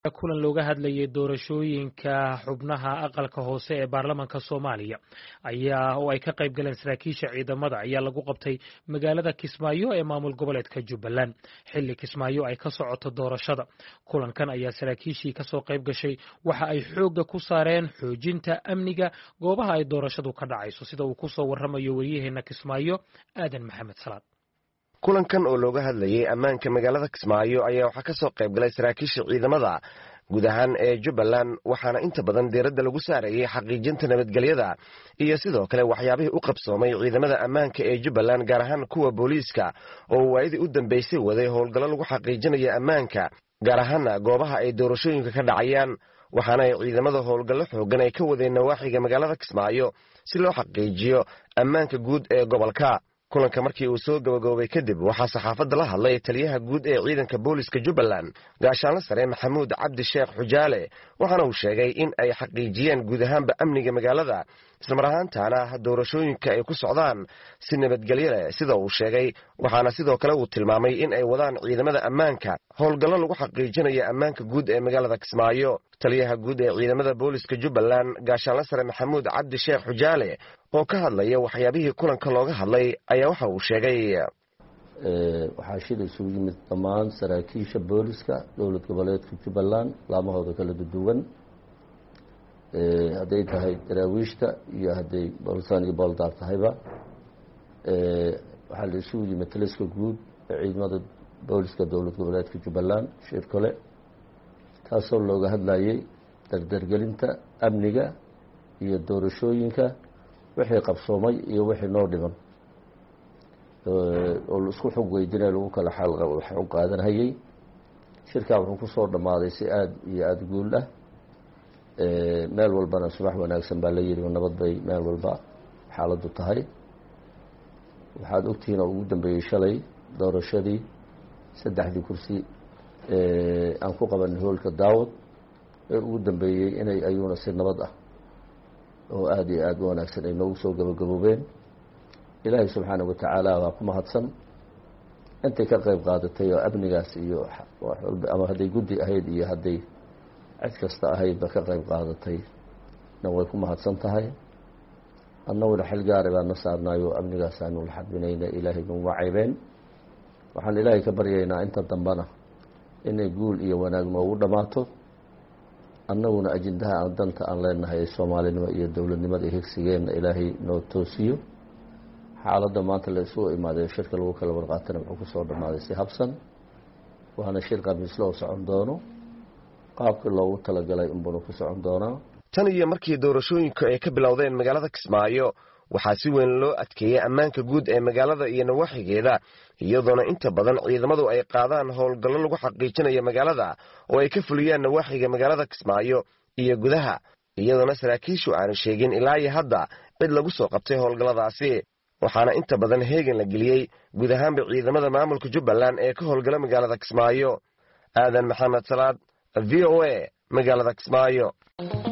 kulan looga hadlayay doorashooyinka xubnaha aqalka hoose ee baarlamaanka Soomaaliya oo ay ka qayb galeen saraakiisha ciidamada ayaa lagu qabtay magaalada Kismaayo ee maamul goboleedka Jubbaland xilli Kismaayo ay ka socoto doorashada. Kulankan ayaa saraakiishii ka soo qayb gashay waxa ay xoogga ku saareen xoojinta amniga goobaha ay doorashadu ka dhacayso, sida uu ku soo warramayo wariyaheena Kismaayo Aadan Maxamed Salaad. kulankan oo looga hadlayay ammaanka magaalada Kismaayo ayaa waxa ka soo qayb galay saraakiisha ciidamada guud ahaan ee Jubbaland, waxaana inta badan diiradda lagu saarayay xaqiijinta nabadgelyada iyo sidoo kale waxyaabihii u qabsoomay ciidamada ammaanka ee Jubbaland, gaar ahaan kuwa booliiska oo waayadii u dambeysay waday howlgallo lagu xaqiijinayo ammaanka gaar ahaan goobaha ay doorashooyinka ka dhacayaan, waxaana ay ciidamada howlgallo xoogan ay ka wadeen nawaaxiga magaalada Kismaayo si loo xaqiijiyo ammaanka guud ee gobolka. kulanka markii uu soo gabagaboobay kadib waxaa saxaafadda la hadlay taliyaha guud ee ciidanka booliska Jubbaland gaashaanle sare Maxamuud Cabdi Sheekh Xujaale, waxaana uu sheegay in ay xaqiijiyeen guud ahaanba amniga magaalada isla mar ahaantaana doorashooyinka ay ku socdaan si nabadgelyo leh sida uu sheegay. waxaana sidoo kale uu tilmaamay in ay wadaan ciidamada ammaanka howlgallo lagu xaqiijinayo ammaanka guud ee magaalada Kismaayo. taliyaha guud ee ciidamada booliska Jubbaland gaashaanle sare Maxamuud Cabdi Sheekh Xujaale oo ka hadlaya waxyaabihii kulanka looga hadlay ayaa waxa uu sheegay waxaa shir isugu yimid dhammaan saraakiisha booliska dowlad goboleedka Jubbaland laamahooda kala duwan, hadday tahay daraawiishta iyo hadday boolisan iyo booldaar tahayba. waxaa la isugu yimid taliska guud ee ciidamada booliska dowlad goboleedka Jubbaland shir kale taasoo looga hadlayay dardargelinta amniga iyo doorashooyinka wixii qabsoomay iyo wixii noo dhiman oo isku xog weydinay lagu kala xal qaadanayay. shirkaa wuxuu ku soo dhammaaday si aad iyo aada guul ah. meel walbana subax wanaagsan baa la yidhi, nabad bay meel walba xaaladdu tahay. waxaad ogtihiin oo ugu dambeeyey shalay doorashadii 3 kursi aan ku qabanay hoolka daawad ee ugu dambeeyey inay ayuuna si nabad ah oo aad iyo aad u wanaagsan ay noogu soo gabagaboobeen. ilaahay subxaanahu wa tacaala waa ku mahadsan intay ka qayb qaadatay oo amnigaas iyo ama hadday guddi ahayd iyo hadday cid kasta ahaydba ka qayb qaadatay na way ku mahadsan tahay. annaguna xil gaara baan na saarnayo amnigaas aanu la xadbinayna, ilaahay naguma caybeen. waxaan ilaahay ka baryaynaa inta dambana inay guul iyo wanaag noogu dhammaato, annaguna ajendaha aan danta aan leenahay soomaalinimo iyo dowladnimada iyo higsigeenna ilaahay noo toosiyo. xaaladda maanta la isugu imaaday shirka lagu kala warqaatana wuxuu ku soo dhammaaday si habsan, waana shir khamiisle oo socon doono qaabkii loogu talagalay unbuna ku socon doonaa. tan iyo markii doorashooyinku ay ka bilowdeen magaalada Kismaayo waxaa si weyn loo adkeeyey ammaanka guud ee magaalada iyo nawaaxigeeda, iyadoona inta badan ciidamadu ay qaadaan howlgallo lagu xaqiijinayo magaalada oo ay ka fuliyaan nawaaxiga magaalada Kismaayo iyo gudaha, iyadoona saraakiishu aanu sheegin ilaa iyo hadda cid lagu soo qabtay howlgalladaasi. waxaana inta badan heegan la geliyey guud ahaanba ciidamada maamulka Jubbaland ee ka howlgala magaalada Kismaayo. Aadan Maxamed Salaad, VOA, magaalada Kismaayo.